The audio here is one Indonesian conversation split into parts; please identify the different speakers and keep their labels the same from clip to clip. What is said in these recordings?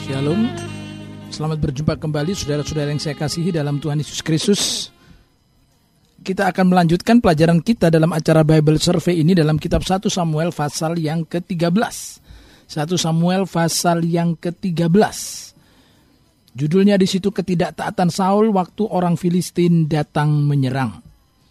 Speaker 1: Shalom. Selamat berjumpa kembali saudara-saudara yang saya kasihi dalam Tuhan Yesus Kristus. Kita akan melanjutkan pelajaran kita dalam acara Bible Survey ini dalam kitab 1 Samuel pasal yang ke-13. 1 Samuel pasal yang ke-13. Judulnya di situ ketidaktaatan Saul waktu orang Filistin datang menyerang.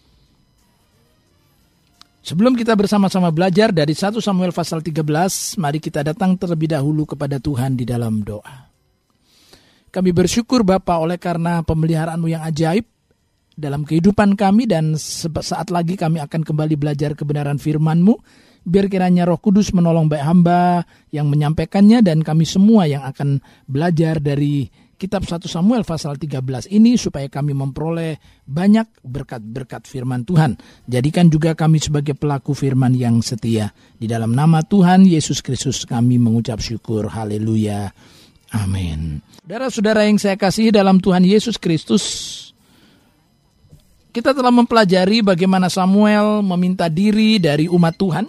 Speaker 1: Sebelum kita bersama-sama belajar dari 1 Samuel pasal 13, mari kita datang terlebih dahulu kepada Tuhan di dalam doa. Kami bersyukur Bapa oleh karena pemeliharaan-Mu yang ajaib dalam kehidupan kami, dan saat lagi kami akan kembali belajar kebenaran firman-Mu. Biar kiranya Roh Kudus menolong baik hamba yang menyampaikannya dan kami semua yang akan belajar dari kitab 1 Samuel pasal 13 ini, supaya kami memperoleh banyak berkat-berkat firman Tuhan. Jadikan juga kami sebagai pelaku firman yang setia. Di dalam nama Tuhan Yesus Kristus kami mengucap syukur. Haleluya. Amin. Saudara-saudara yang saya kasihi dalam Tuhan Yesus Kristus, kita telah mempelajari bagaimana Samuel meminta diri dari umat Tuhan.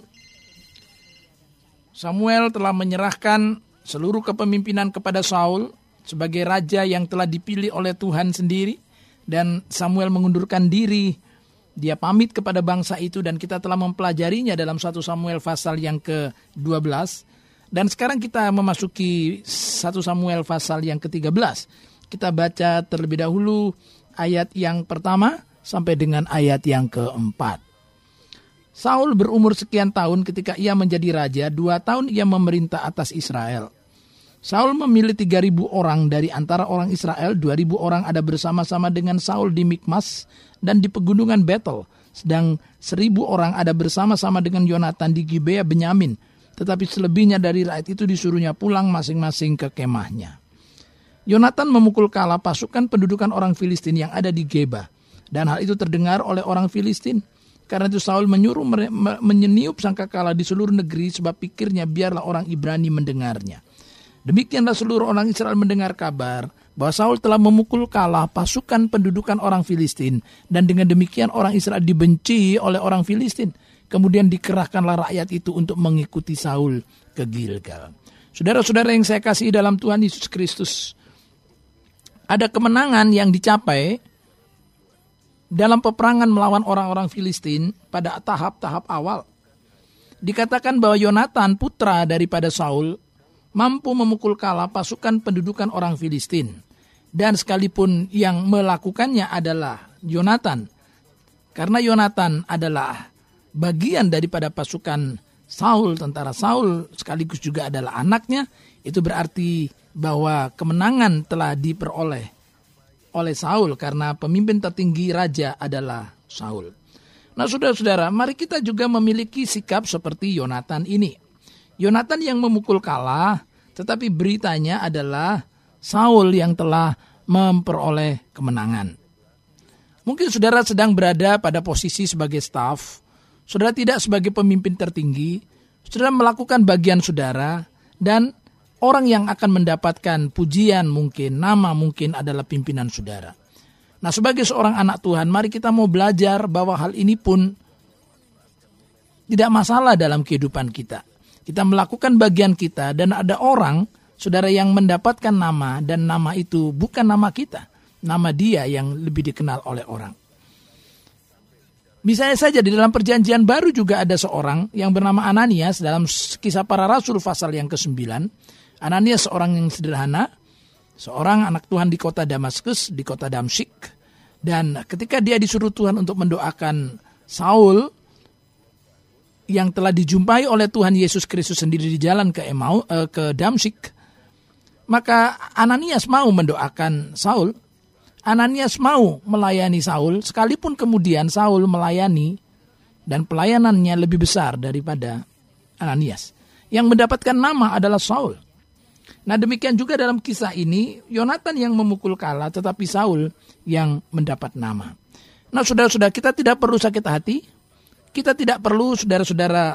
Speaker 1: Samuel telah menyerahkan seluruh kepemimpinan kepada Saul sebagai raja yang telah dipilih oleh Tuhan sendiri, dan Samuel mengundurkan diri. Dia pamit kepada bangsa itu, dan kita telah mempelajarinya dalam 1 Samuel pasal yang ke-12. Dan sekarang kita memasuki 1 Samuel pasal yang ke-13. Kita baca terlebih dahulu ayat yang pertama sampai dengan ayat yang ke-4. Saul berumur sekian tahun ketika ia menjadi raja, 2 tahun ia memerintah atas Israel. Saul memilih 3.000 orang dari antara orang Israel, 2.000 orang ada bersama-sama dengan Saul di Mikmas dan di pegunungan Betel, sedang 1.000 orang ada bersama-sama dengan Yonatan di Gibea Benyamin, tetapi selebihnya dari rakyat itu disuruhnya pulang masing-masing ke kemahnya. Yonatan memukul kala pasukan pendudukan orang Filistin yang ada di Geba, dan hal itu terdengar oleh orang Filistin. Karena itu Saul menyuruh menyeniup sangkakala di seluruh negeri, sebab pikirnya biarlah orang Ibrani mendengarnya. Demikianlah seluruh orang Israel mendengar kabar bahwa Saul telah memukul kalah pasukan pendudukan orang Filistin, dan dengan demikian orang Israel dibenci oleh orang Filistin. Kemudian dikerahkanlah rakyat itu untuk mengikuti Saul ke Gilgal. Saudara-saudara yang saya kasihi dalam Tuhan Yesus Kristus, ada kemenangan yang dicapai dalam peperangan melawan orang-orang Filistin pada tahap-tahap awal. Dikatakan bahwa Yonatan, putra daripada Saul, mampu memukul kalah pasukan pendudukan orang Filistin. Dan sekalipun yang melakukannya adalah Yonatan, karena Yonatan adalah bagian daripada pasukan Saul, tentara Saul, sekaligus juga adalah anaknya, itu berarti bahwa kemenangan telah diperoleh oleh Saul karena pemimpin tertinggi raja adalah Saul. Nah, saudara-saudara, mari kita juga memiliki sikap seperti Yonatan ini. Yonatan yang memukul kalah, tetapi beritanya adalah Saul yang telah memperoleh kemenangan. Mungkin saudara sedang berada pada posisi sebagai staf, saudara tidak sebagai pemimpin tertinggi, saudara melakukan bagian saudara, dan orang yang akan mendapatkan pujian mungkin, nama mungkin adalah pimpinan saudara. Nah, sebagai seorang anak Tuhan, mari kita mau belajar bahwa hal ini pun tidak masalah dalam kehidupan kita. Kita melakukan bagian kita, dan ada orang, saudara, yang mendapatkan nama, dan nama itu bukan nama kita. Nama dia yang lebih dikenal oleh orang. Misalnya saja di dalam perjanjian baru juga ada seorang yang bernama Ananias dalam Kisah Para Rasul pasal yang ke-9. Ananias seorang yang sederhana, seorang anak Tuhan di kota Damaskus, di kota Damsyik. Dan ketika dia disuruh Tuhan untuk mendoakan Saul, yang telah dijumpai oleh Tuhan Yesus Kristus sendiri di jalan ke Damsyik, maka Ananias mau mendoakan Saul. Ananias mau melayani Saul, sekalipun kemudian Saul melayani dan pelayanannya lebih besar daripada Ananias. Yang mendapatkan nama adalah Saul. Nah, demikian juga dalam kisah ini, Yonatan yang memukul kalah, tetapi Saul yang mendapat nama. Nah, saudara-saudara, kita tidak perlu sakit hati. Kita tidak perlu saudara-saudara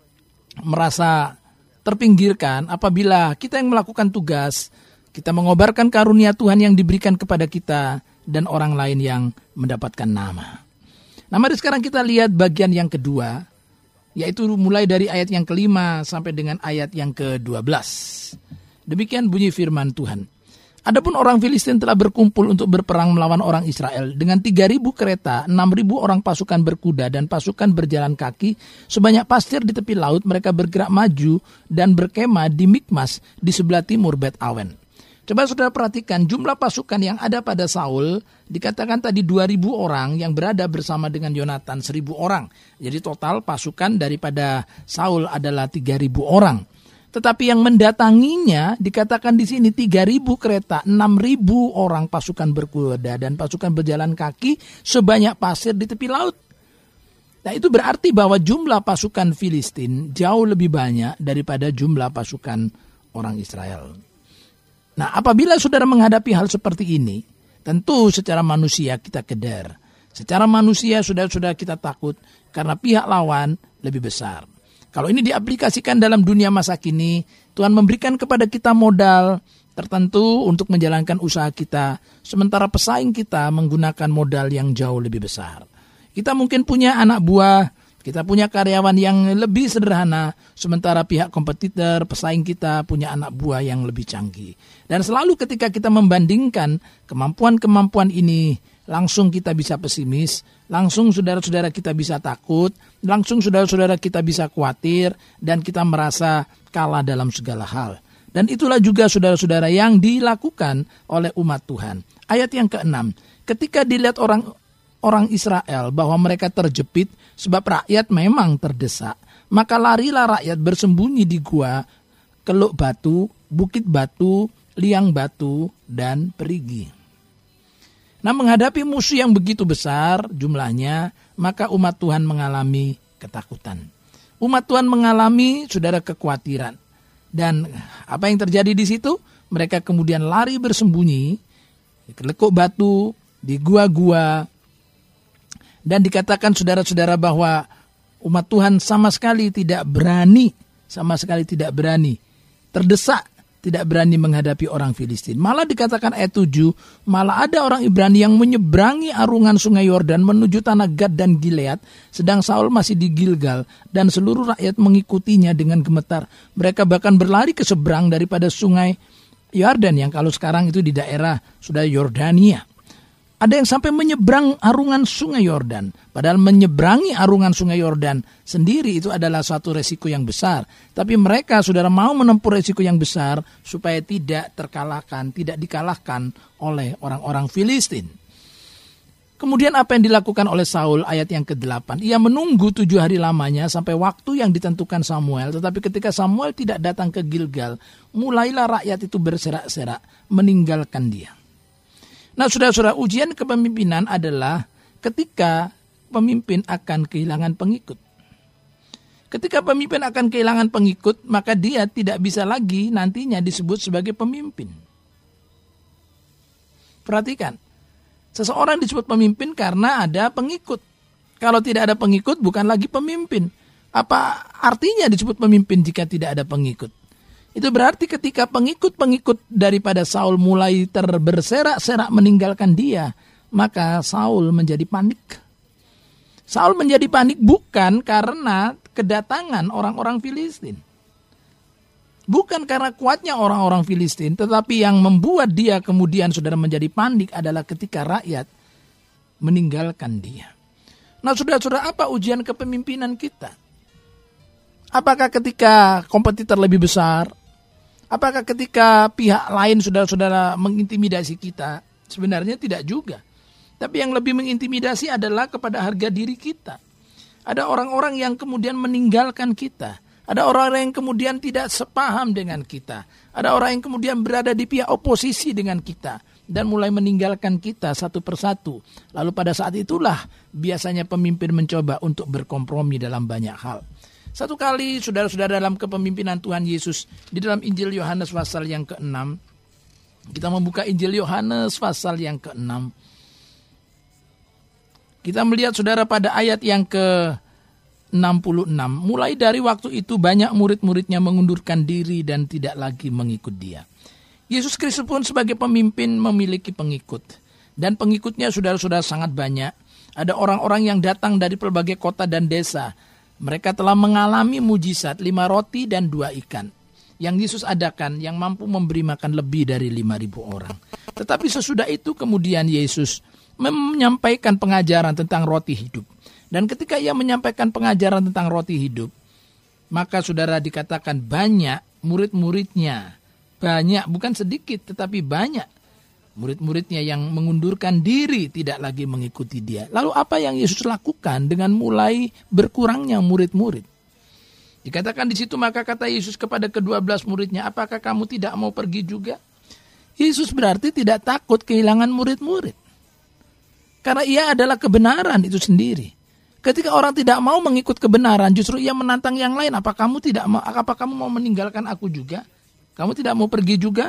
Speaker 1: merasa terpinggirkan apabila kita yang melakukan tugas, kita mengobarkan karunia Tuhan yang diberikan kepada kita dan orang lain yang mendapatkan nama. Nah, mari sekarang kita lihat bagian yang kedua, yaitu mulai dari ayat yang ke-5 sampai dengan ayat yang ke-12. Demikian bunyi firman Tuhan. Adapun orang Filistin telah berkumpul untuk berperang melawan orang Israel dengan 3.000 kereta, 6.000 orang pasukan berkuda dan pasukan berjalan kaki, sebanyak pasir di tepi laut. Mereka bergerak maju dan berkemah di Mikmas di sebelah timur Bet Awen. Coba saudara perhatikan jumlah pasukan yang ada pada Saul, dikatakan tadi 2.000 orang yang berada bersama dengan Yonatan 1.000 orang. Jadi total pasukan daripada Saul adalah 3.000 orang. Tetapi yang mendatanginya dikatakan di sini 3.000 kereta, 6.000 orang pasukan berkuda dan pasukan berjalan kaki sebanyak pasir di tepi laut. Nah itu berarti bahwa jumlah pasukan Filistin jauh lebih banyak daripada jumlah pasukan orang Israel. Nah apabila saudara menghadapi hal seperti ini, tentu secara manusia kita keder. Secara manusia saudara-saudara kita takut karena pihak lawan lebih besar. Kalau ini diaplikasikan dalam dunia masa kini, Tuhan memberikan kepada kita modal tertentu untuk menjalankan usaha kita, sementara pesaing kita menggunakan modal yang jauh lebih besar. Kita mungkin punya anak buah, kita punya karyawan yang lebih sederhana, sementara pihak kompetitor, pesaing kita punya anak buah yang lebih canggih. Dan selalu ketika kita membandingkan kemampuan-kemampuan ini, langsung kita bisa pesimis, langsung saudara-saudara kita bisa takut, langsung saudara-saudara kita bisa khawatir, dan kita merasa kalah dalam segala hal. Dan itulah juga saudara-saudara yang dilakukan oleh umat Tuhan. Ayat yang ke-6, ketika dilihat orang Israel bahwa mereka terjepit sebab rakyat memang terdesak, maka larilah rakyat bersembunyi di gua, keluk batu, bukit batu, liang batu, dan perigi. Nah menghadapi musuh yang begitu besar jumlahnya, maka umat Tuhan mengalami ketakutan. Umat Tuhan mengalami saudara kekhawatiran. Dan apa yang terjadi di situ? Mereka kemudian lari bersembunyi di lekuk batu, di gua-gua. Dan dikatakan saudara-saudara bahwa umat Tuhan sama sekali tidak berani, terdesak, tidak berani menghadapi orang Filistin. Malah dikatakan ayat 7, malah ada orang Ibrani yang menyeberangi arungan sungai Yordan menuju tanah Gad dan Gilead, sedang Saul masih di Gilgal, dan seluruh rakyat mengikutinya dengan gemetar. Mereka bahkan berlari ke seberang daripada sungai Yordan, yang kalau sekarang itu di daerah sudah Yordania. Ada yang sampai menyeberang arungan sungai Yordan. Padahal menyeberangi arungan sungai Yordan sendiri itu adalah suatu resiko yang besar. Tapi mereka saudara mau menempuh resiko yang besar supaya tidak dikalahkan oleh orang-orang Filistin. Kemudian apa yang dilakukan oleh Saul ayat yang ke-8. Ia menunggu 7 hari lamanya sampai waktu yang ditentukan Samuel. Tetapi ketika Samuel tidak datang ke Gilgal, mulailah rakyat itu berserak-serak meninggalkan dia. Nah saudara-saudara, ujian kepemimpinan adalah ketika pemimpin akan kehilangan pengikut. Ketika pemimpin akan kehilangan pengikut, maka dia tidak bisa lagi nantinya disebut sebagai pemimpin. Perhatikan, seseorang disebut pemimpin karena ada pengikut. Kalau tidak ada pengikut, bukan lagi pemimpin. Apa artinya disebut pemimpin jika tidak ada pengikut? Itu berarti ketika pengikut-pengikut daripada Saul mulai berserak-serak meninggalkan dia, maka Saul menjadi panik. Saul menjadi panik bukan karena kedatangan orang-orang Filistin. Bukan karena kuatnya orang-orang Filistin, tetapi yang membuat dia kemudian saudara menjadi panik adalah ketika rakyat meninggalkan dia. Nah saudara-saudara, apa ujian kepemimpinan kita? Apakah ketika kompetitor lebih besar? Apakah ketika pihak lain saudara-saudara mengintimidasi kita? Sebenarnya tidak juga. Tapi yang lebih mengintimidasi adalah kepada harga diri kita. Ada orang-orang yang kemudian meninggalkan kita. Ada orang-orang yang kemudian tidak sepaham dengan kita. Ada orang yang kemudian berada di pihak oposisi dengan kita. Dan mulai meninggalkan kita satu persatu. Lalu pada saat itulah biasanya pemimpin mencoba untuk berkompromi dalam banyak hal. Satu kali saudara-saudara dalam kepemimpinan Tuhan Yesus di dalam Injil Yohanes pasal yang ke-6. Kita membuka Injil Yohanes pasal yang ke-6. Kita melihat saudara pada ayat yang ke-66. Mulai dari waktu itu banyak murid-muridnya mengundurkan diri dan tidak lagi mengikut dia. Yesus Kristus pun sebagai pemimpin memiliki pengikut. Dan pengikutnya saudara-saudara sangat banyak. Ada orang-orang yang datang dari berbagai kota dan desa. Mereka telah mengalami mujizat 5 roti dan 2 ikan. yang Yesus adakan yang mampu memberi makan lebih dari 5.000 orang. Tetapi sesudah itu kemudian Yesus menyampaikan pengajaran tentang roti hidup. Dan ketika ia menyampaikan pengajaran tentang roti hidup, maka saudara dikatakan banyak murid-muridnya. Banyak, bukan sedikit tetapi banyak. Murid-muridnya yang mengundurkan diri tidak lagi mengikuti dia. Lalu apa yang Yesus lakukan dengan mulai berkurangnya murid-murid? Dikatakan di situ, maka kata Yesus kepada ke-12 muridnya, apakah kamu tidak mau pergi juga? Yesus berarti tidak takut kehilangan murid-murid. Karena ia adalah kebenaran itu sendiri. Ketika orang tidak mau mengikut kebenaran, justru ia menantang yang lain. Apa kamu mau meninggalkan aku juga? Kamu tidak mau pergi juga?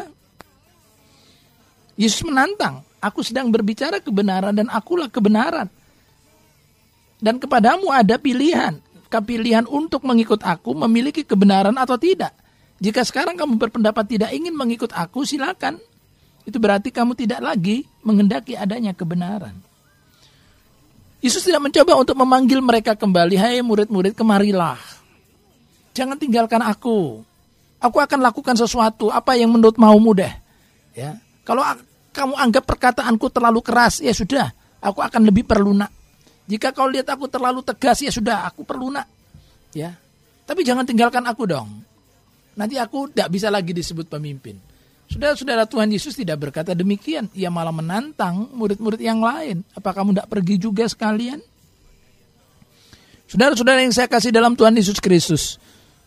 Speaker 1: Yesus menantang, aku sedang berbicara kebenaran dan akulah kebenaran. Dan kepadamu ada pilihan untuk mengikut aku, memiliki kebenaran atau tidak. Jika sekarang kamu berpendapat tidak ingin mengikut aku, silakan. Itu berarti kamu tidak lagi menghendaki adanya kebenaran. Yesus tidak mencoba untuk memanggil mereka kembali, hai murid-murid, kemarilah. Jangan tinggalkan aku. Aku akan lakukan sesuatu, apa yang menurut maumu deh. Ya. Kalau kamu anggap perkataanku terlalu keras, ya sudah, aku akan lebih perlunak. Jika kau lihat aku terlalu tegas, ya sudah, aku perlunak. Ya. Tapi jangan tinggalkan aku dong. Nanti aku tidak bisa lagi disebut pemimpin. Saudara-saudara, Tuhan Yesus tidak berkata demikian. Ia malah menantang murid-murid yang lain. Apa kamu tidak pergi juga sekalian? Saudara-saudara yang saya kasih dalam Tuhan Yesus Kristus.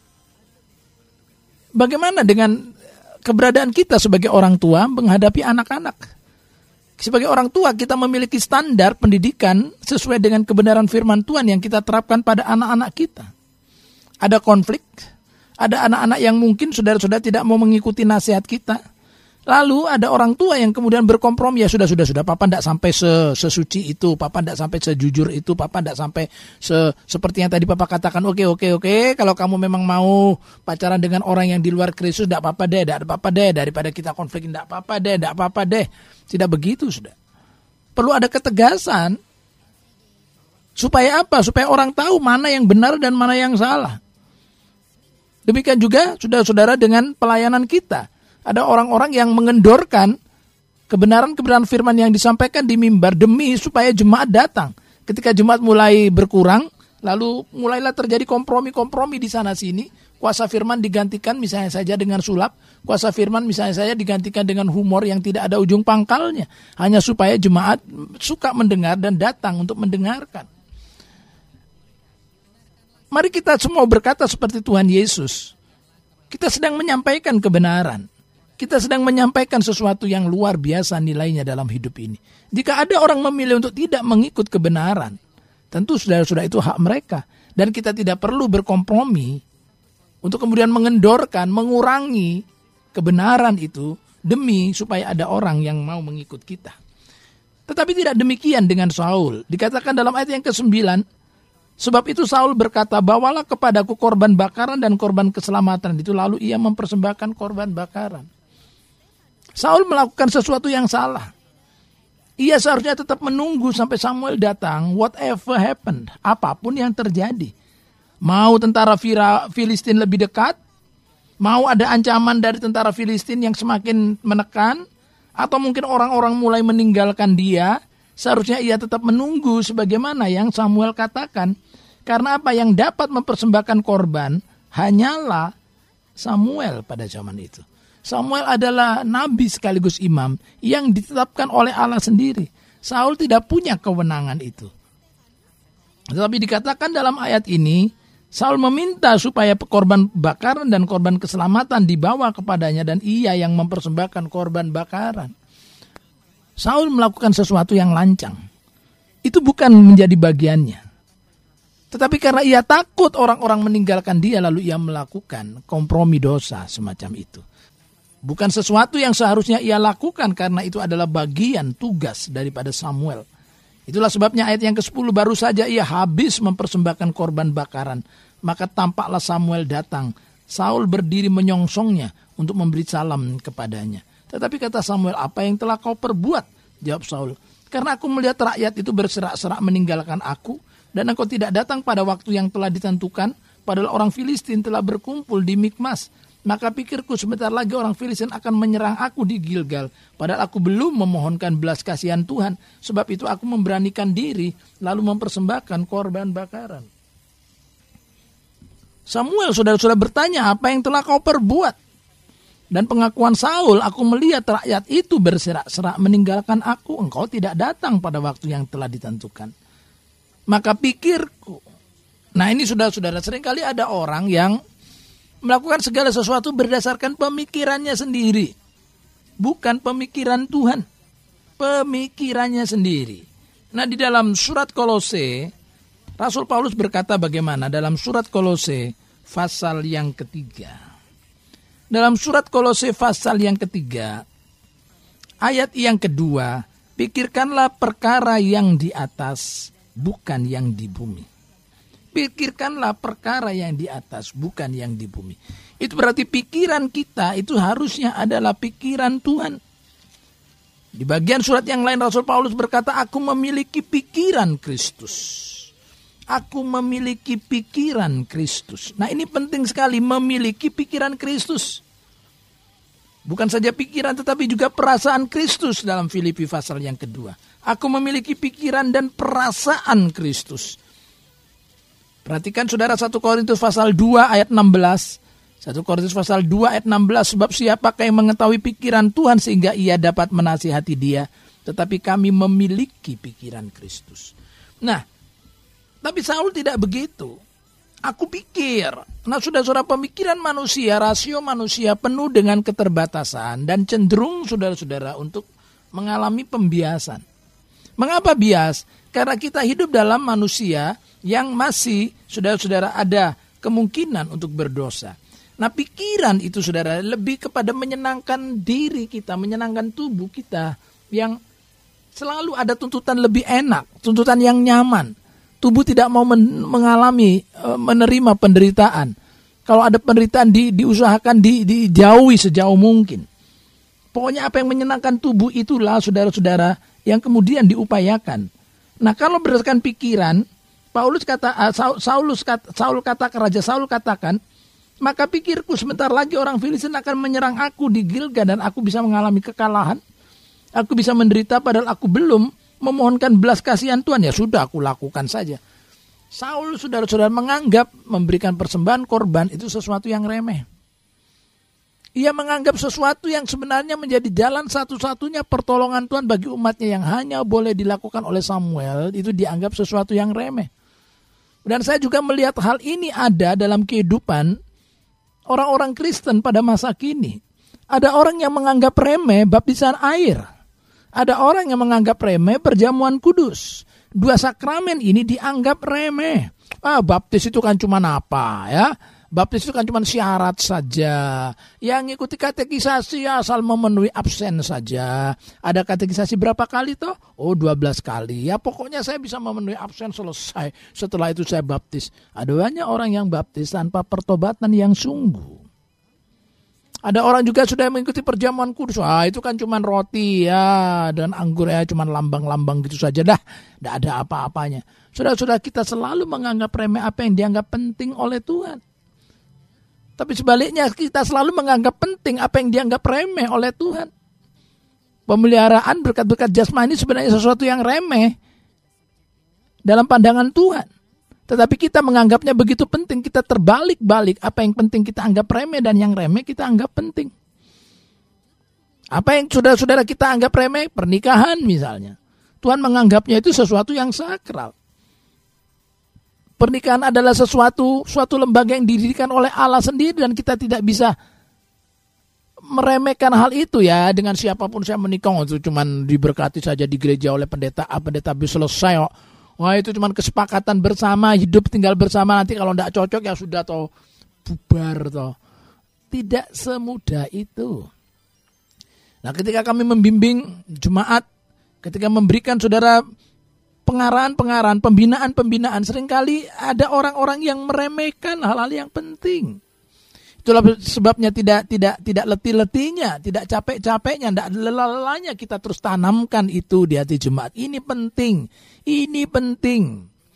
Speaker 1: Bagaimana dengan keberadaan kita sebagai orang tua menghadapi anak-anak? Sebagai orang tua kita memiliki standar pendidikan sesuai dengan kebenaran firman Tuhan yang kita terapkan pada anak-anak kita. Ada konflik, ada anak-anak yang mungkin saudara-saudara tidak mau mengikuti nasihat kita. Lalu ada orang tua yang kemudian berkompromi, ya sudah, papa tidak sampai sesuci itu, papa tidak sampai sejujur itu, papa tidak sampai seperti yang tadi papa katakan, oke, kalau kamu memang mau pacaran dengan orang yang di luar Kristus, tidak apa-apa deh, daripada kita konflik, tidak apa-apa deh. Tidak begitu, sudah. Perlu ada ketegasan. Supaya apa? Supaya orang tahu mana yang benar dan mana yang salah. Demikian juga saudara-saudara dengan pelayanan kita. Ada orang-orang yang mengendorkan kebenaran-kebenaran firman yang disampaikan di mimbar demi supaya jemaat datang. Ketika jemaat mulai berkurang, lalu mulailah terjadi kompromi-kompromi di sana-sini. Kuasa firman digantikan misalnya saja dengan sulap. Kuasa firman misalnya saja digantikan dengan humor yang tidak ada ujung pangkalnya. Hanya supaya jemaat suka mendengar dan datang untuk mendengarkan. Mari kita semua berkata seperti Tuhan Yesus. Kita sedang menyampaikan kebenaran. Kita sedang menyampaikan sesuatu yang luar biasa nilainya dalam hidup ini. Jika ada orang memilih untuk tidak mengikut kebenaran, tentu saudara-saudara itu hak mereka. Dan kita tidak perlu berkompromi untuk kemudian mengendorkan, mengurangi kebenaran itu demi supaya ada orang yang mau mengikut kita. Tetapi tidak demikian dengan Saul. Dikatakan dalam ayat yang ke-9, sebab itu Saul berkata, bawalah kepadaku korban bakaran dan korban keselamatan. Itu lalu ia mempersembahkan korban bakaran. Saul melakukan sesuatu yang salah. Ia seharusnya tetap menunggu sampai Samuel datang, whatever happened, apapun yang terjadi. Mau tentara Filistin lebih dekat, mau ada ancaman dari tentara Filistin yang semakin menekan, atau mungkin orang-orang mulai meninggalkan dia, seharusnya ia tetap menunggu sebagaimana yang Samuel katakan. Karena apa? Yang dapat mempersembahkan korban hanyalah Samuel pada zaman itu. Samuel adalah nabi sekaligus imam yang ditetapkan oleh Allah sendiri. Saul tidak punya kewenangan itu. Tetapi dikatakan dalam ayat ini, Saul meminta supaya korban bakaran dan korban keselamatan dibawa kepadanya dan ia yang mempersembahkan korban bakaran. Saul melakukan sesuatu yang lancang. Itu bukan menjadi bagiannya. Tetapi karena ia takut orang-orang meninggalkan dia, lalu ia melakukan kompromi dosa semacam itu. Bukan sesuatu yang seharusnya ia lakukan karena itu adalah bagian tugas daripada Samuel. Itulah sebabnya ayat yang ke-10, baru saja ia habis mempersembahkan korban bakaran. Maka tampaklah Samuel datang. Saul berdiri menyongsongnya untuk memberi salam kepadanya. Tetapi kata Samuel, apa yang telah kau perbuat? Jawab Saul, karena aku melihat rakyat itu berserak-serak meninggalkan aku. Dan engkau tidak datang pada waktu yang telah ditentukan. Padahal orang Filistin telah berkumpul di Mikmas. Maka pikirku sebentar lagi orang Filistin akan menyerang aku di Gilgal. Padahal aku belum memohonkan belas kasihan Tuhan. Sebab itu aku memberanikan diri lalu mempersembahkan korban bakaran. Samuel saudara-saudara bertanya, apa yang telah kau perbuat? Dan pengakuan Saul, aku melihat rakyat itu berserak-serak meninggalkan aku. Engkau tidak datang pada waktu yang telah ditentukan. Maka pikirku. Nah ini saudara-saudara, seringkali ada orang yang melakukan segala sesuatu berdasarkan pemikirannya sendiri. Bukan pemikiran Tuhan. Pemikirannya sendiri. Nah di dalam surat Kolose, Rasul Paulus berkata bagaimana dalam surat Kolose pasal yang ketiga. Dalam surat Kolose pasal yang ketiga, ayat yang kedua, pikirkanlah perkara yang di atas, bukan yang di bumi. Pikirkanlah perkara yang di atas, bukan yang di bumi. Itu berarti pikiran kita itu harusnya adalah pikiran Tuhan. Di bagian surat yang lain Rasul Paulus berkata, aku memiliki pikiran Kristus. Aku memiliki pikiran Kristus. Nah ini penting sekali, memiliki pikiran Kristus. Bukan saja pikiran tetapi juga perasaan Kristus dalam Filipi pasal yang kedua. Aku memiliki pikiran dan perasaan Kristus. Perhatikan saudara 1 Korintus pasal 2 ayat 16. 1 Korintus pasal 2 ayat 16. Sebab siapakah yang mengetahui pikiran Tuhan sehingga ia dapat menasihati dia. Tetapi kami memiliki pikiran Kristus. Nah, tapi Saul tidak begitu. Aku pikir, nah saudara-saudara pemikiran manusia, rasio manusia penuh dengan keterbatasan dan cenderung saudara-saudara untuk mengalami pembiasan. Mengapa bias? Karena kita hidup dalam manusia yang masih saudara-saudara ada kemungkinan untuk berdosa. Nah pikiran itu saudara lebih kepada menyenangkan diri kita, menyenangkan tubuh kita yang selalu ada tuntutan lebih enak, tuntutan yang nyaman. Tubuh tidak mau menerima penderitaan. Kalau ada penderitaan diusahakan dijauhi sejauh mungkin. Pokoknya apa yang menyenangkan tubuh itulah saudara-saudara yang kemudian diupayakan. Nah kalau berdasarkan pikiran, Raja Saul katakan, maka pikirku sebentar lagi orang Filistin akan menyerang aku di Gilgal dan aku bisa mengalami kekalahan. Aku bisa menderita padahal aku belum memohonkan belas kasihan Tuhan. Ya sudah aku lakukan saja. Saul saudara-saudara menganggap memberikan persembahan korban itu sesuatu yang remeh. Ia menganggap sesuatu yang sebenarnya menjadi jalan satu-satunya pertolongan Tuhan bagi umatnya yang hanya boleh dilakukan oleh Samuel, itu dianggap sesuatu yang remeh. Dan saya juga melihat hal ini ada dalam kehidupan orang-orang Kristen pada masa kini. Ada orang yang menganggap remeh baptisan air. Ada orang yang menganggap remeh perjamuan kudus. Dua sakramen ini dianggap remeh. Baptis itu kan cuma apa ya? Baptis itu kan cuma syarat saja. Yang ngikuti katekisasi asal memenuhi absen saja. Ada katekisasi berapa kali toh? 12 kali. Ya pokoknya saya bisa memenuhi absen selesai. Setelah itu saya baptis. Ada banyak orang yang baptis tanpa pertobatan yang sungguh. Ada orang juga sudah mengikuti perjamuan kudus. Itu kan cuma roti ya dan anggur ya, cuma lambang-lambang gitu saja dah. Tidak ada apa-apanya. Saudara-saudara kita selalu menganggap remeh apa yang dianggap penting oleh Tuhan. Tapi sebaliknya kita selalu menganggap penting apa yang dianggap remeh oleh Tuhan. Pemeliharaan berkat-berkat jasmani sebenarnya sesuatu yang remeh dalam pandangan Tuhan. Tetapi kita menganggapnya begitu penting, kita terbalik-balik. Apa yang penting kita anggap remeh dan yang remeh kita anggap penting. Apa yang saudara-saudara kita anggap remeh? Pernikahan misalnya. Tuhan menganggapnya itu sesuatu yang sakral. Pernikahan adalah suatu lembaga yang didirikan oleh Allah sendiri dan kita tidak bisa meremehkan hal itu ya. Dengan siapapun saya menikah itu cuma diberkati saja di gereja oleh pendeta A, pendeta B, selesai kok. Wah itu cuma kesepakatan bersama, hidup tinggal bersama, nanti kalau tidak cocok ya sudah toh bubar toh. Tidak semudah itu. Nah ketika kami membimbing jemaat, ketika memberikan saudara pengarahan-pengarahan, pembinaan-pembinaan, seringkali ada orang-orang yang meremehkan hal-hal yang penting. Itulah sebabnya tidak letih-letihnya, tidak capek-capeknya, tidak lelah-lelahnya kita terus tanamkan itu di hati jemaat. Ini penting, ini penting.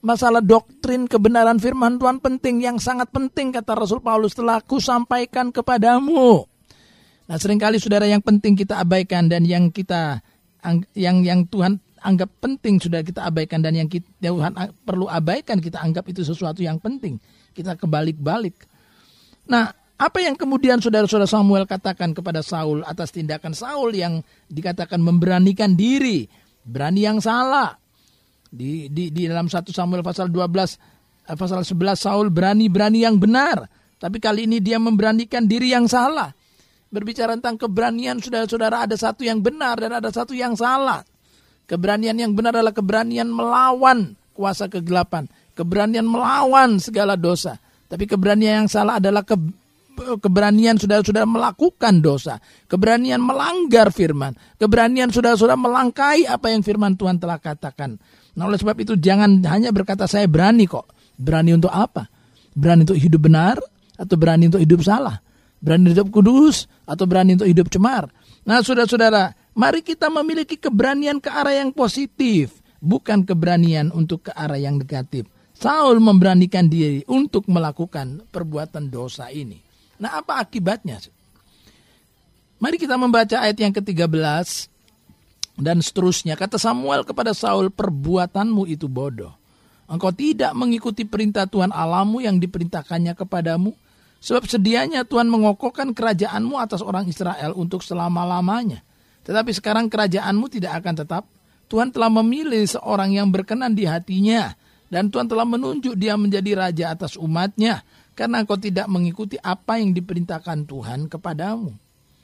Speaker 1: masalah doktrin kebenaran firman Tuhan penting, yang sangat penting kata Rasul Paulus, telah aku sampaikan kepadamu. Nah, seringkali saudara yang penting kita abaikan, dan yang Tuhan anggap penting sudah kita abaikan, dan yang Tuhan perlu abaikan kita anggap itu sesuatu yang penting. Kita kebalik-balik. Nah, apa yang kemudian saudara-saudara Samuel katakan kepada Saul atas tindakan Saul yang dikatakan memberanikan diri, berani yang salah. Di dalam 1 Samuel pasal 11 Saul berani yang benar, tapi kali ini dia memberanikan diri yang salah. Berbicara tentang keberanian, saudara-saudara, ada satu yang benar dan ada satu yang salah. Keberanian yang benar adalah keberanian melawan kuasa kegelapan, keberanian melawan segala dosa. Tapi keberanian yang salah adalah keberanian saudara-saudara melakukan dosa, keberanian melanggar firman, keberanian saudara-saudara melangkai apa yang firman Tuhan telah katakan. Nah, oleh sebab itu jangan hanya berkata saya berani kok. Berani untuk apa? Berani untuk hidup benar atau berani untuk hidup salah? Berani hidup kudus atau berani untuk hidup cemar? Nah, saudara-saudara, mari kita memiliki keberanian ke arah yang positif, bukan keberanian untuk ke arah yang negatif. Saul memberanikan diri untuk melakukan perbuatan dosa ini. Nah, apa akibatnya? Mari kita membaca ayat yang ke-13 dan seterusnya. Kata Samuel kepada Saul, perbuatanmu itu bodoh. Engkau tidak mengikuti perintah Tuhan Allahmu yang diperintahkannya kepadamu. Sebab sedianya Tuhan mengokohkan kerajaanmu atas orang Israel untuk selama-lamanya. Tetapi sekarang kerajaanmu tidak akan tetap. Tuhan telah memilih seorang yang berkenan di hatinya. Dan Tuhan telah menunjuk dia menjadi raja atas umatnya. Karena engkau tidak mengikuti apa yang diperintahkan Tuhan kepadamu.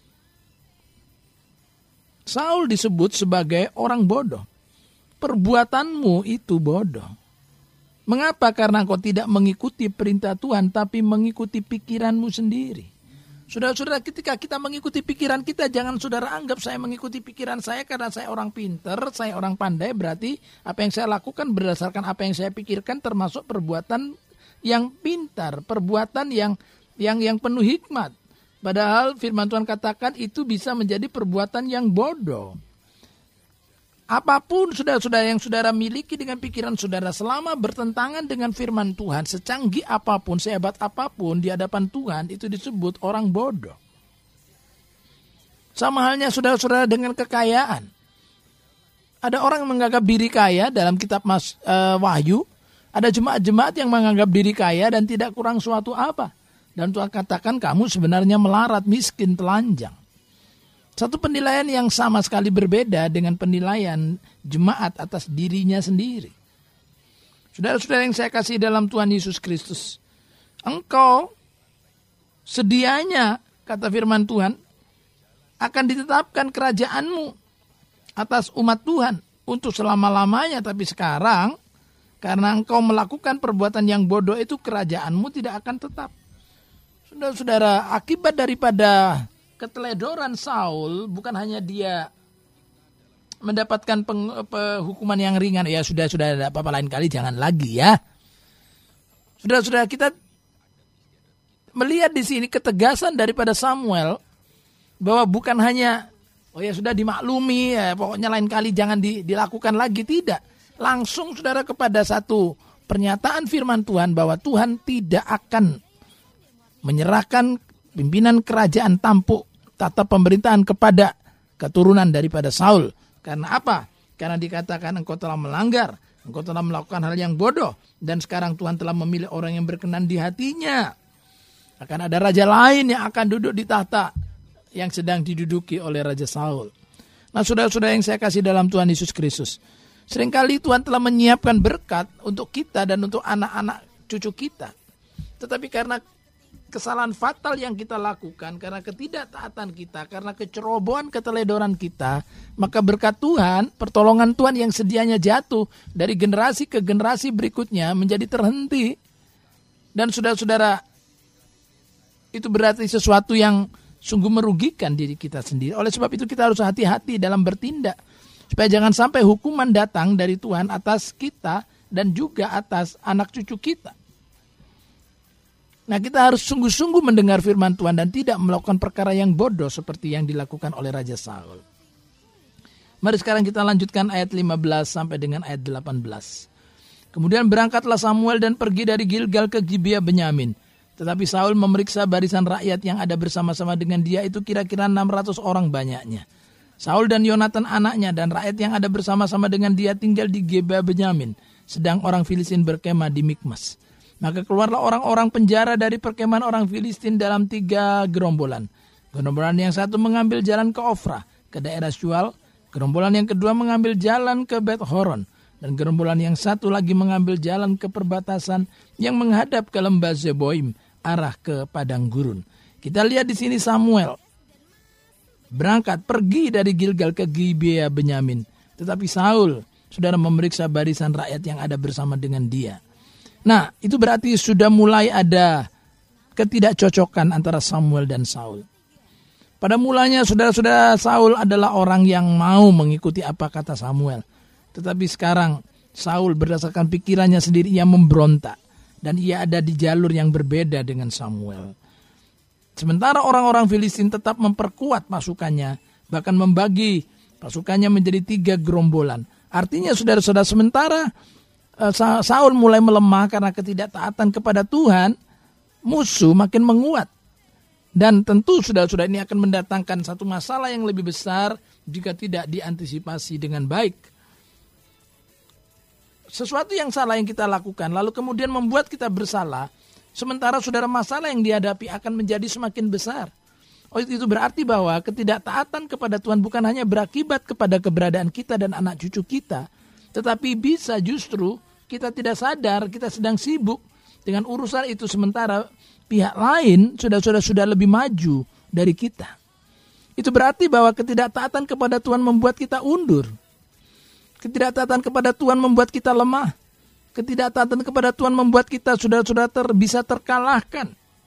Speaker 1: Saul disebut sebagai orang bodoh. Perbuatanmu itu bodoh. Mengapa? Karena engkau tidak mengikuti perintah Tuhan, tapi mengikuti pikiranmu sendiri. Saudara-saudara, ketika kita mengikuti pikiran kita, jangan saudara anggap saya mengikuti pikiran saya karena saya orang pinter, saya orang pandai, berarti apa yang saya lakukan berdasarkan apa yang saya pikirkan, termasuk perbuatan yang pintar, perbuatan yang penuh hikmat. Padahal firman Tuhan katakan itu bisa menjadi perbuatan yang bodoh. Apapun saudara-saudara yang saudara miliki dengan pikiran saudara selama bertentangan dengan firman Tuhan, secanggih apapun, sehebat apapun di hadapan Tuhan, itu disebut orang bodoh. Sama halnya saudara-saudara dengan kekayaan. Ada orang yang menganggap diri kaya dalam kitab Wahyu. Ada jemaat-jemaat yang menganggap diri kaya dan tidak kurang suatu apa. Dan Tuhan katakan kamu sebenarnya melarat, miskin, telanjang. Satu penilaian yang sama sekali berbeda dengan penilaian jemaat atas dirinya sendiri. Saudara-saudara yang saya kasih dalam Tuhan Yesus Kristus, engkau sedianya, kata firman Tuhan, akan ditetapkan kerajaanmu atas umat Tuhan untuk selama-lamanya. Tapi sekarang, karena engkau melakukan perbuatan yang bodoh itu, kerajaanmu tidak akan tetap. Saudara-saudara, akibat daripada keteledoran Saul, bukan hanya dia mendapatkan hukuman yang ringan, ya sudah ada apa-apa lain kali jangan lagi ya. Saudara-saudara, kita melihat di sini ketegasan daripada Samuel bahwa bukan hanya oh ya sudah dimaklumi, ya, pokoknya lain kali jangan dilakukan lagi, tidak. Langsung saudara kepada satu pernyataan firman Tuhan bahwa Tuhan tidak akan menyerahkan pimpinan kerajaan tampuk tata pemerintahan kepada keturunan daripada Saul. Karena apa? Karena dikatakan engkau telah melanggar, engkau telah melakukan hal yang bodoh, dan sekarang Tuhan telah memilih orang yang berkenan di hatinya. Akan ada raja lain yang akan duduk di tahta yang sedang diduduki oleh Raja Saul. Nah, saudara-saudara yang saya kasih dalam Tuhan Yesus Kristus, seringkali Tuhan telah menyiapkan berkat untuk kita dan untuk anak-anak cucu kita. Tetapi karena kesalahan fatal yang kita lakukan, karena ketidaktaatan kita, karena kecerobohan, keteledoran kita, maka berkat Tuhan, pertolongan Tuhan yang sedianya jatuh dari generasi ke generasi berikutnya menjadi terhenti. Dan saudara-saudara, itu berarti sesuatu yang sungguh merugikan diri kita sendiri. Oleh sebab itu kita harus hati-hati dalam bertindak, supaya jangan sampai hukuman datang dari Tuhan atas kita dan juga atas anak cucu kita. Nah, kita harus sungguh-sungguh mendengar firman Tuhan dan tidak melakukan perkara yang bodoh seperti yang dilakukan oleh Raja Saul. Mari sekarang kita lanjutkan ayat 15 sampai dengan ayat 18. Kemudian berangkatlah Samuel dan pergi dari Gilgal ke Gibea Benyamin. Tetapi Saul memeriksa barisan rakyat yang ada bersama-sama dengan dia, itu kira-kira 600 orang banyaknya. Saul dan Yonatan anaknya dan rakyat yang ada bersama-sama dengan dia tinggal di Gibea Benyamin, sedang orang Filistin berkemah di Mikmas. Maka keluarlah orang-orang penjara dari perkemahan orang Filistin dalam 3 gerombolan. Gerombolan yang satu mengambil jalan ke Ofra, ke daerah Syual. Gerombolan yang kedua mengambil jalan ke Bet Horon. Dan gerombolan yang satu lagi mengambil jalan ke perbatasan yang menghadap ke lembah Zeboim, arah ke padang gurun. Kita lihat di sini Samuel berangkat pergi dari Gilgal ke Gibea Benyamin. Tetapi Saul, saudara, memeriksa barisan rakyat yang ada bersama dengan dia. Nah, itu berarti sudah mulai ada ketidakcocokan antara Samuel dan Saul. Pada mulanya saudara-saudara, Saul adalah orang yang mau mengikuti apa kata Samuel. Tetapi sekarang Saul berdasarkan pikirannya sendiri ia memberontak. Dan ia ada di jalur yang berbeda dengan Samuel. Sementara orang-orang Filistin tetap memperkuat pasukannya. Bahkan membagi pasukannya menjadi 3 gerombolan. Artinya saudara-saudara, sementara Saul mulai melemah karena ketidaktaatan kepada Tuhan, musuh makin menguat. Dan tentu saudara-saudara ini akan mendatangkan satu masalah yang lebih besar jika tidak diantisipasi dengan baik. Sesuatu yang salah yang kita lakukan lalu kemudian membuat kita bersalah, sementara saudara masalah yang dihadapi akan menjadi semakin besar. Itu berarti bahwa ketidaktaatan kepada Tuhan bukan hanya berakibat kepada keberadaan kita dan anak cucu kita, tetapi bisa justru kita tidak sadar kita sedang sibuk dengan urusan itu, sementara pihak lain sudah lebih maju dari kita. Itu berarti bahwa ketidaktaatan kepada Tuhan membuat kita undur. Ketidaktaatan kepada Tuhan membuat kita lemah. Ketidaktaatan kepada Tuhan membuat kita bisa terkalahkan.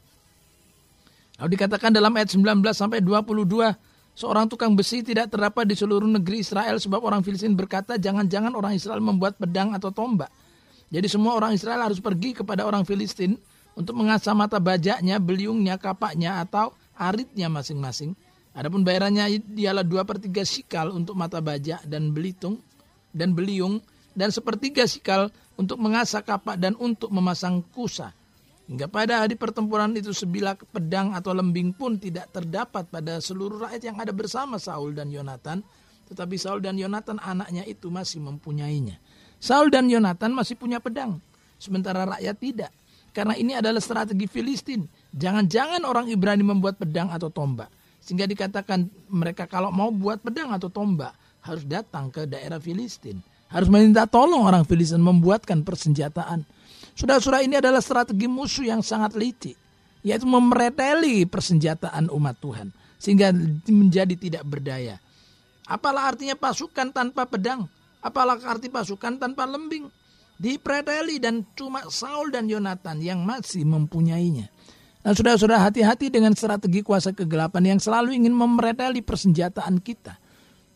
Speaker 1: Lalu dikatakan dalam ayat 19 sampai 22, seorang tukang besi tidak terdapat di seluruh negeri Israel, sebab orang Filistin berkata, jangan-jangan orang Israel membuat pedang atau tombak. Jadi semua orang Israel harus pergi kepada orang Filistin untuk mengasah mata bajaknya, beliungnya, kapaknya atau aritnya masing-masing. Adapun bayarannya ialah 2/3 sikal untuk mata bajak dan belitung dan beliung, dan 1/3 sikal untuk mengasah kapak dan untuk memasang kusa. Hingga pada hari pertempuran itu sebilah pedang atau lembing pun tidak terdapat pada seluruh rakyat yang ada bersama Saul dan Yonatan. Tetapi Saul dan Yonatan anaknya itu masih mempunyainya. Saul dan Yonatan masih punya pedang, sementara rakyat tidak. Karena ini adalah strategi Filistin. Jangan-jangan orang Ibrani membuat pedang atau tombak. Sehingga dikatakan mereka kalau mau buat pedang atau tombak harus datang ke daerah Filistin. Harus meminta tolong orang Filistin membuatkan persenjataan. Saudara-saudara, ini adalah strategi musuh yang sangat licik. Yaitu memereteli persenjataan umat Tuhan. Sehingga menjadi tidak berdaya. Apalah artinya pasukan tanpa pedang? Apalah arti pasukan tanpa lembing? Dipreteli, dan cuma Saul dan Yonatan yang masih mempunyainya. Nah, saudara-saudara, hati-hati dengan strategi kuasa kegelapan yang selalu ingin memereteli persenjataan kita.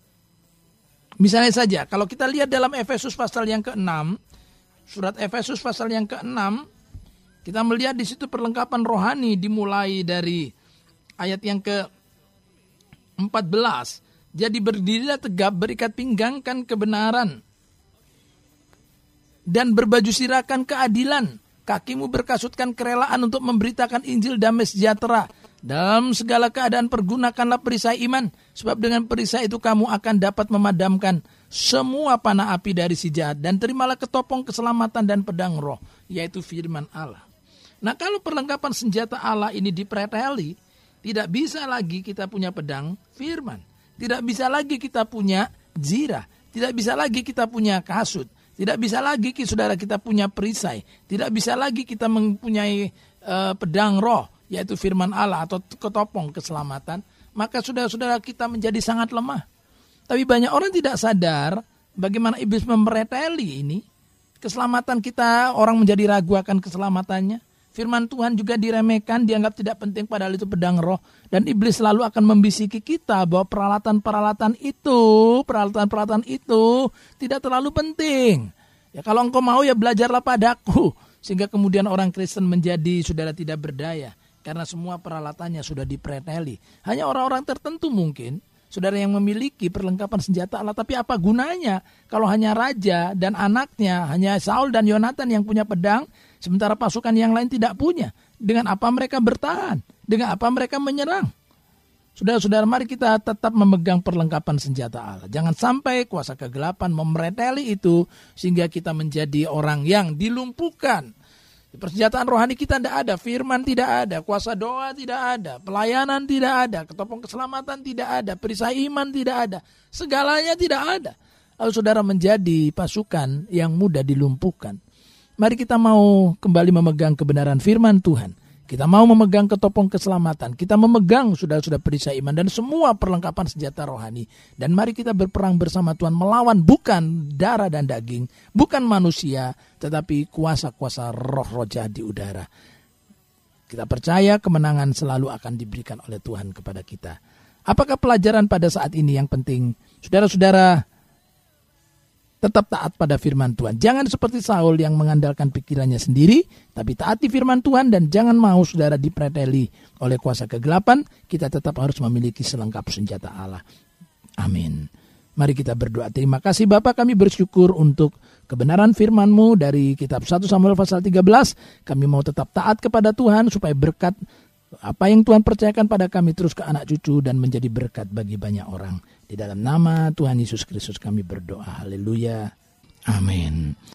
Speaker 1: Misalnya saja, kalau kita lihat dalam Efesus pasal yang ke-6, surat Efesus pasal yang ke-6, kita melihat di situ perlengkapan rohani dimulai dari ayat yang ke-14. Jadi berdirilah tegap, berikat pinggangkan kebenaran, dan berbaju sirakan keadilan. Kakimu berkasutkan kerelaan untuk memberitakan Injil damai sejahtera. Dalam segala keadaan pergunakanlah perisai iman, sebab dengan perisai itu kamu akan dapat memadamkan semua panah api dari si jahat, dan terimalah ketopong keselamatan dan pedang roh, yaitu firman Allah. Nah, kalau perlengkapan senjata Allah ini dipreteli, tidak bisa lagi kita punya pedang firman, tidak bisa lagi kita punya zirah, tidak bisa lagi kita punya kasut, tidak bisa lagi saudara kita punya perisai, tidak bisa lagi kita mempunyai pedang roh, yaitu firman Allah atau ketopong keselamatan. Maka saudara-saudara kita menjadi sangat lemah. Tapi banyak orang tidak sadar bagaimana iblis memereteli ini. Keselamatan kita, orang menjadi ragu akan keselamatannya. Firman Tuhan juga diremehkan, dianggap tidak penting, padahal itu pedang roh. Dan iblis selalu akan membisiki kita bahwa peralatan-peralatan itu tidak terlalu penting. Ya, kalau engkau mau ya belajarlah padaku. Sehingga kemudian orang Kristen menjadi saudara tidak berdaya. Karena semua peralatannya sudah dipreteli. Hanya orang-orang tertentu mungkin saudara yang memiliki perlengkapan senjata Allah. Tapi apa gunanya kalau hanya raja dan anaknya, hanya Saul dan Yonatan yang punya pedang, sementara pasukan yang lain tidak punya? Dengan apa mereka bertahan? Dengan apa mereka menyerang? Saudara-saudara, mari kita tetap memegang perlengkapan senjata Allah. Jangan sampai kuasa kegelapan memereteli itu sehingga kita menjadi orang yang dilumpuhkan. Persenjataan rohani kita tidak ada, firman tidak ada, kuasa doa tidak ada, pelayanan tidak ada, ketopong keselamatan tidak ada, perisai iman tidak ada, segalanya tidak ada. Lalu saudara menjadi pasukan yang mudah dilumpuhkan. Mari kita mau kembali memegang kebenaran firman Tuhan. Kita mau memegang ketopong keselamatan. Kita memegang sudah perisai iman dan semua perlengkapan senjata rohani. Dan mari kita berperang bersama Tuhan melawan bukan darah dan daging, bukan manusia, tetapi kuasa-kuasa roh-roh jahat di udara. Kita percaya kemenangan selalu akan diberikan oleh Tuhan kepada kita. Apakah pelajaran pada saat ini yang penting? Saudara-saudara, tetap taat pada firman Tuhan. Jangan seperti Saul yang mengandalkan pikirannya sendiri, tapi taati firman Tuhan dan jangan mau saudara dipreteli oleh kuasa kegelapan. Kita tetap harus memiliki selengkap senjata Allah. Amin. Mari kita berdoa. Terima kasih Bapa, kami bersyukur untuk kebenaran firman-Mu dari kitab 1 Samuel pasal 13. Kami mau tetap taat kepada Tuhan supaya berkat apa yang Tuhan percayakan pada kami terus ke anak cucu dan menjadi berkat bagi banyak orang. Di dalam nama Tuhan Yesus Kristus kami berdoa. Haleluya. Amin.